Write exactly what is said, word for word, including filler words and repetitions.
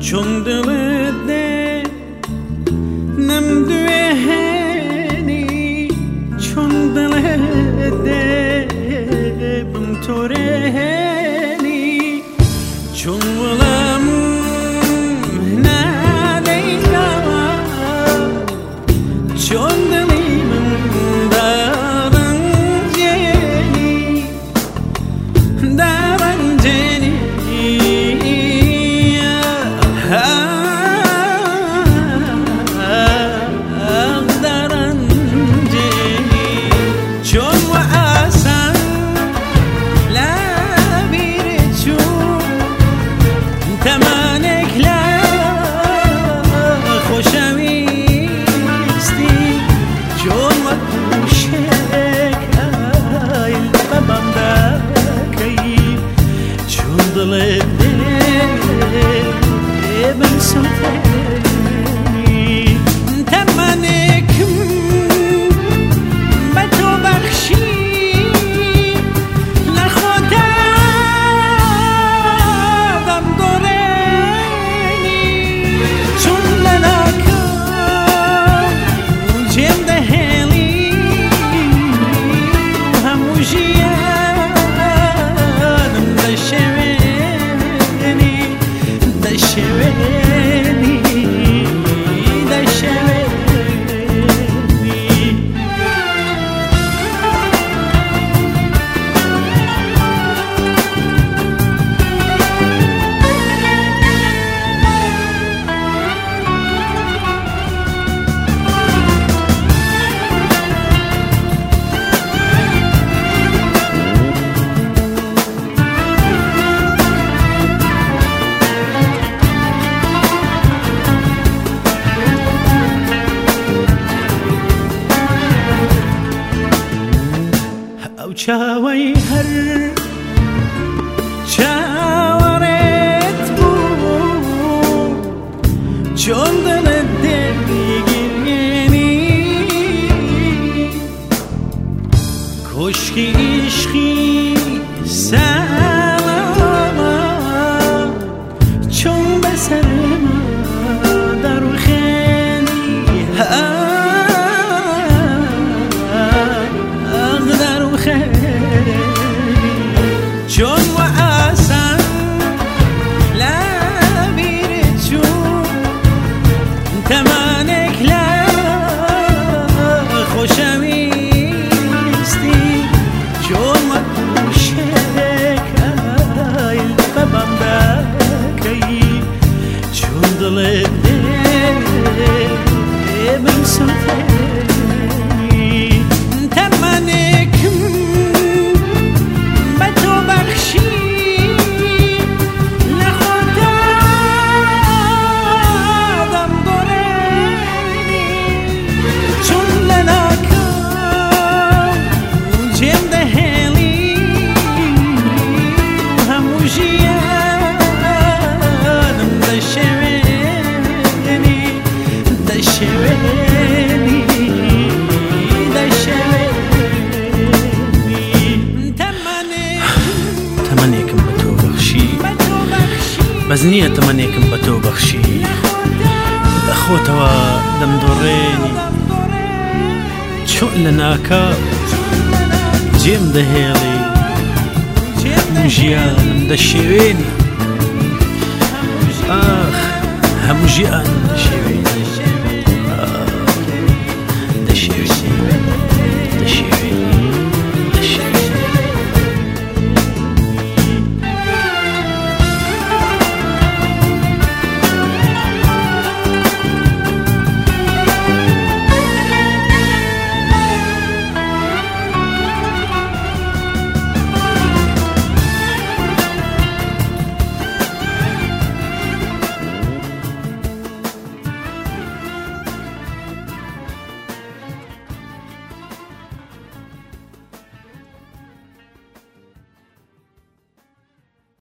چون دلت ده نمدوهنی چون دلت ده بم تورهنی چون ولم نادیگا چون دلیم دارن جنی دارن جنی چاوی هر چاورت بود چون دلت دلگیرینی کشکی عشقی سلامه چون به سر ما در خیلی چون و اصلا لبیر چون تمانک لب خوشمیستی چون و کوشک ایل ببم دکی چون دل دل من سوتنی تمانکم تمنيكم بتو بخشي بزنية تمنيكم بتو بخشي الأخوة توا دم دوريني شو لناكا جيم دهيلي مجيان مدشيريني آخ همجيان